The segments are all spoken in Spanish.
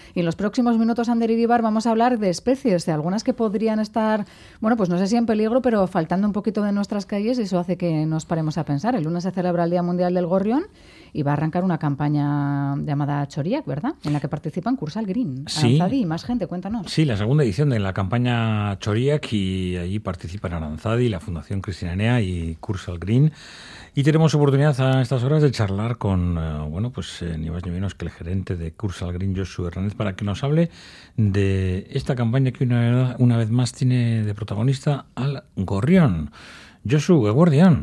Y en los próximos minutos, Ander Iribar, vamos a hablar de especies, de algunas que podrían estar, bueno, pues no sé si en peligro, pero faltando un poquito de nuestras calles, y eso hace que nos paremos a pensar. El lunes se celebra el Día Mundial del Gorrión y va a arrancar una campaña llamada Choriac, ¿verdad?, en la que participan Cursal Green, Aranzadi y más gente. Cuéntanos. Sí, la segunda edición de la campaña Choriac, y allí participan Aranzadi, la Fundación Cristina Enea y Cursal Green. Y tenemos oportunidad a estas horas de charlar con, ni más ni menos que el gerente de Cursal Green, Josu Hernández, para que nos hable de esta campaña que una vez más tiene de protagonista al gorrión. Josu, eguerdión.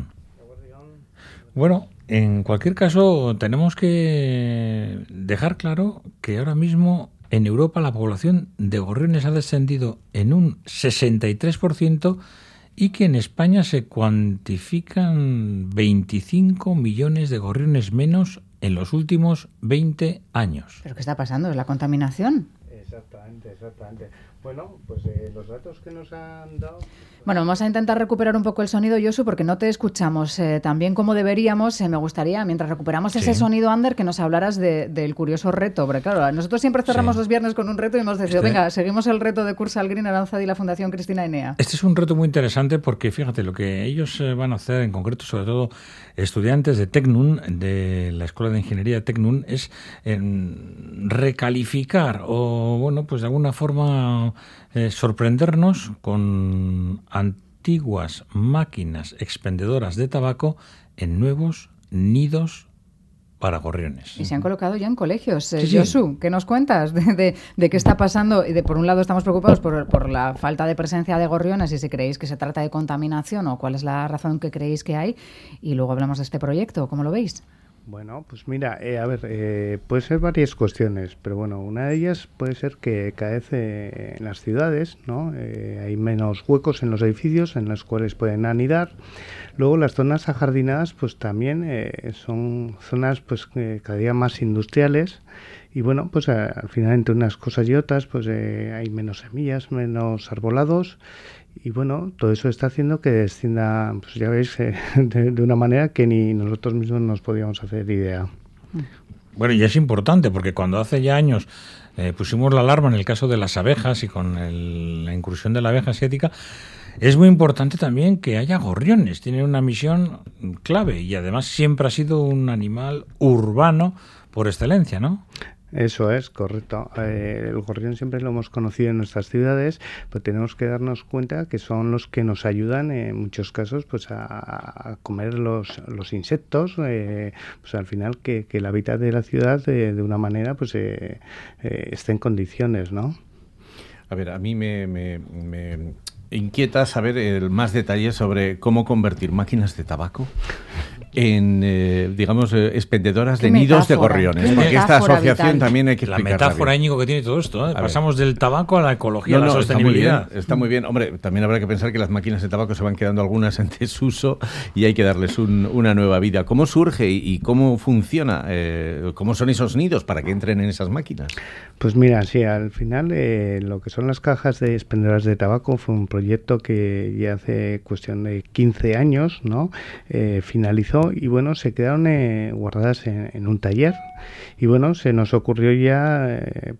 Bueno, en cualquier caso, tenemos que dejar claro que ahora mismo en Europa la población de gorriones ha descendido en un 63%, y que en España se cuantifican 25 millones de gorriones menos en los últimos 20 años. ¿Pero qué está pasando? ¿Es la contaminación? Exactamente. Bueno, pues los datos que nos han dado... Bueno, vamos a intentar recuperar un poco el sonido, Josu, porque no te escuchamos tan bien como deberíamos. Me gustaría, mientras recuperamos ese sonido, Ander, que nos hablaras del curioso reto. Porque claro, nosotros siempre cerramos los viernes con un reto y hemos decidido, venga, seguimos el reto de Cursal Green, Aranzadi y la Fundación Cristina Enea. Este es un reto muy interesante porque, fíjate, lo que ellos van a hacer, en concreto, sobre todo estudiantes de Tecnun, de la Escuela de Ingeniería de Tecnun, es recalificar o, bueno, pues de alguna forma sorprendernos con antiguas máquinas expendedoras de tabaco en nuevos nidos para gorriones. Y se han colocado ya en colegios. Josu, ¿qué nos cuentas de qué está pasando? Y por un lado estamos preocupados por la falta de presencia de gorriones y si creéis que se trata de contaminación o cuál es la razón que creéis que hay. Y luego hablamos de este proyecto. ¿Cómo lo veis? Bueno, pues mira, puede ser varias cuestiones, pero bueno, una de ellas puede ser que cada vez en las ciudades, ¿no? Hay menos huecos en los edificios en los cuales pueden anidar. Luego las zonas ajardinadas pues también son zonas pues cada día más industriales. Y bueno, pues al final entre unas cosas y otras pues hay menos semillas, menos arbolados. Y bueno, todo eso está haciendo que descienda, pues ya veis, de una manera que ni nosotros mismos nos podíamos hacer idea. Bueno, y es importante porque cuando hace ya años pusimos la alarma en el caso de las abejas y con la incursión de la abeja asiática, es muy importante también que haya gorriones. Tienen una misión clave y además siempre ha sido un animal urbano por excelencia, ¿no? Eso es, correcto. El gorrión siempre lo hemos conocido en nuestras ciudades, pero tenemos que darnos cuenta que son los que nos ayudan en muchos casos pues a comer los insectos, pues al final que el hábitat de la ciudad de una manera pues esté en condiciones, ¿no? A ver, a mí me inquieta saber más detalles sobre cómo convertir máquinas de tabaco en, expendedoras de nidos de gorriones. Porque esta asociación vital. También hay que explicarla. La metáfora, bien. Íñigo, que tiene todo esto, ¿eh? Pasamos del tabaco a la ecología, a la sostenibilidad. Está muy bien. Hombre, también habrá que pensar que las máquinas de tabaco se van quedando algunas en desuso y hay que darles una nueva vida. ¿Cómo surge y cómo funciona? ¿Cómo son esos nidos para que entren en esas máquinas? Pues mira, sí, al final lo que son las cajas de expendedoras de tabaco fue un proyecto que ya hace cuestión de 15 años, ¿no? Finalizó y bueno, se quedaron guardadas en un taller y bueno, se nos ocurrió ya,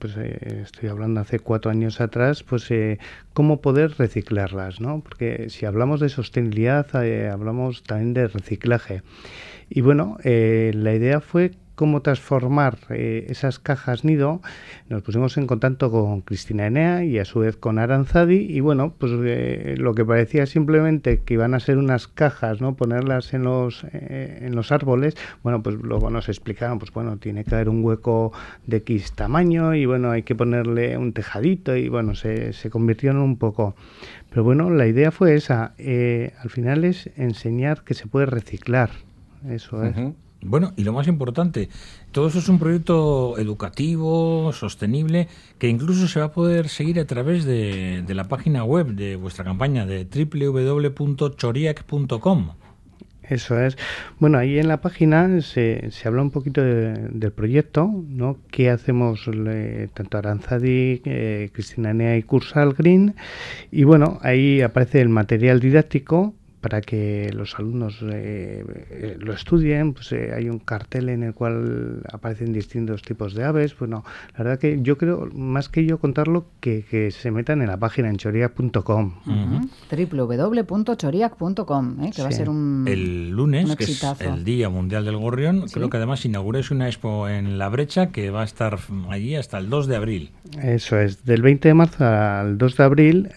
estoy hablando hace 4 años atrás, pues cómo poder reciclarlas, ¿no? Porque si hablamos de sostenibilidad, hablamos también de reciclaje. Y bueno, la idea fue cómo transformar esas cajas nido. Nos pusimos en contacto con Cristina Enea y a su vez con Aranzadi y bueno, pues lo que parecía simplemente que iban a ser unas cajas, ¿no? Ponerlas en los árboles, bueno, pues luego nos explicaron, pues bueno, tiene que haber un hueco de X tamaño y bueno, hay que ponerle un tejadito y bueno, se convirtieron un poco. Pero bueno, la idea fue esa, al final es enseñar que se puede reciclar, eso es. Uh-huh. Bueno, y lo más importante, todo eso es un proyecto educativo, sostenible, que incluso se va a poder seguir a través de la página web de vuestra campaña de www.choriac.com. Eso es. Bueno, ahí en la página se habla un poquito del proyecto, ¿no? ¿Qué hacemos tanto Aranzadi, Cristina Enea y Cursal Green? Y bueno, ahí aparece el material didáctico para que los alumnos lo estudien. Pues hay un cartel en el cual aparecen distintos tipos de aves. Bueno, la verdad que yo creo, más que yo contarlo, que se metan en la página en choriac.com. www.choriac.com, que va a ser el lunes, que es exitazo. el Día Mundial del Gorrión. ¿Sí? Creo que además inauguráis una expo en La Brecha que va a estar allí hasta el 2 de abril. Eso es, del 20 de marzo al 2 de abril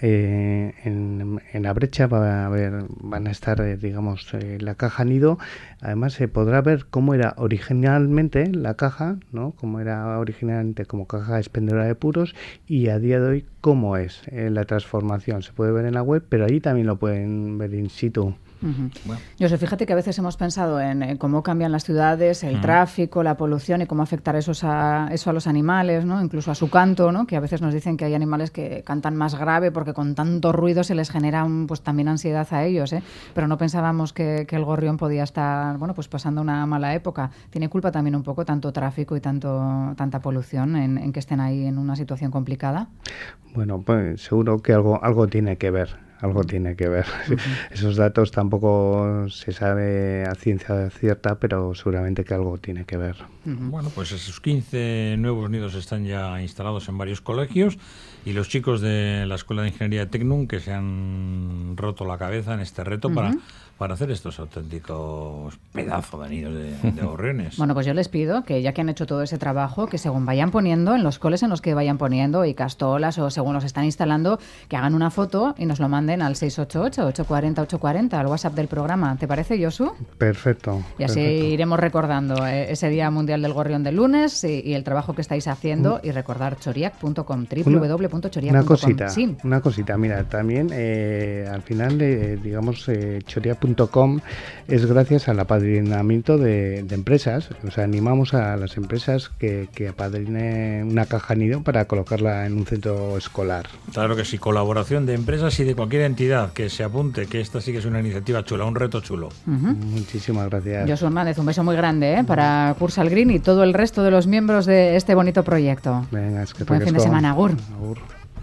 en La Brecha van a estar, digamos, la caja nido. Además se podrá ver cómo era originalmente la caja, ¿no? Cómo era originalmente como caja expendedora de puros, y a día de hoy cómo es la transformación. Se puede ver en la web, pero allí también lo pueden ver in situ. Bueno. José, fíjate que a veces hemos pensado en cómo cambian las ciudades, el tráfico, la polución y cómo afectar eso a los animales, ¿no? Incluso a su canto, ¿no? Que a veces nos dicen que hay animales que cantan más grave porque con tanto ruido se les genera pues también ansiedad a ellos, ¿eh? Pero no pensábamos que el gorrión podía estar, bueno, pues pasando una mala época. Tiene culpa también un poco tanto tráfico y tanta polución en que estén ahí en una situación complicada. Bueno, pues seguro que algo tiene que ver. Algo tiene que ver. Esos datos tampoco se sabe a ciencia cierta, pero seguramente que algo tiene que ver. Bueno, pues esos 15 nuevos nidos están ya instalados en varios colegios, y los chicos de la Escuela de Ingeniería de Tecnum, que se han roto la cabeza en este reto para hacer estos auténticos pedazos de nidos de gorriones. Bueno, pues yo les pido que, ya que han hecho todo ese trabajo, que según vayan poniendo, en los coles en los que vayan poniendo, y castolas, o según los están instalando, que hagan una foto y nos lo manden al 688-840-840, al WhatsApp del programa. ¿Te parece, Josu? Perfecto. Y así iremos recordando ese Día Mundial del Gorrión del lunes y el trabajo que estáis haciendo, y recordar choriac.com, www.choriac.com. Una cosita, mira, también al final, digamos, choriac.com es gracias al apadrinamiento de empresas. O sea, animamos a las empresas que apadrinen una caja nido para colocarla en un centro escolar. Claro que sí, colaboración de empresas y de cualquier entidad que se apunte, que esta sí que es una iniciativa chula, un reto chulo. Muchísimas gracias. Josu Hernández, un beso muy grande para Cursal Green y todo el resto de los miembros de este bonito proyecto. Venga, es que buen fin de semana, agur. Agur.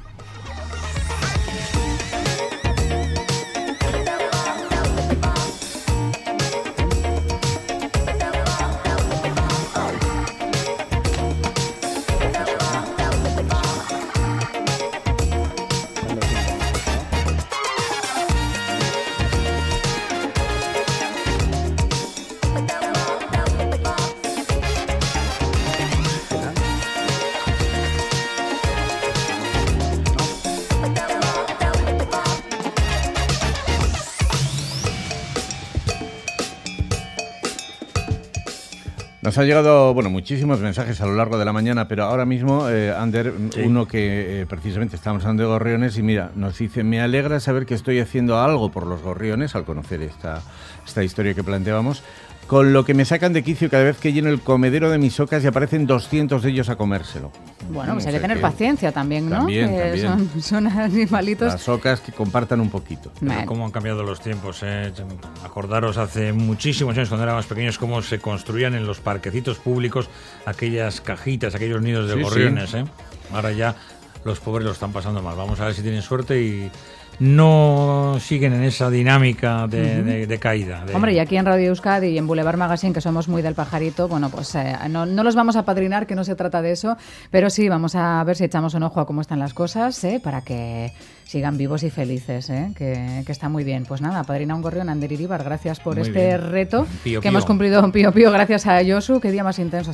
Nos ha llegado, bueno, muchísimos mensajes a lo largo de la mañana, pero ahora mismo, Ander, sí. uno que precisamente estamos hablando de gorriones, y mira, nos dice: me alegra saber que estoy haciendo algo por los gorriones al conocer esta historia que planteábamos, con lo que me sacan de quicio cada vez que lleno el comedero de mis ocas y aparecen 200 de ellos a comérselo. Bueno, pues hay que tener paciencia también, ¿no? También. Son animalitos. Las ocas que compartan un poquito. Pero cómo han cambiado los tiempos, ¿eh? Acordaros hace muchísimos años, cuando éramos pequeños, cómo se construían en los parquecitos públicos aquellas cajitas, aquellos nidos de gorriones, ¿eh? Ahora ya los pobres lo están pasando mal. Vamos a ver si tienen suerte y no siguen en esa dinámica de caída. Hombre, y aquí en Radio Euskadi y en Boulevard Magazine, que somos muy del pajarito, bueno, pues no los vamos a padrinar, que no se trata de eso, pero sí vamos a ver si echamos un ojo a cómo están las cosas, para que sigan vivos y felices, que está muy bien. Pues nada, padrina un gorrión, Ander Iríbar, gracias por muy este bien. reto Pío, que hemos cumplido Pío Pío, gracias a Josu. Qué día más intenso.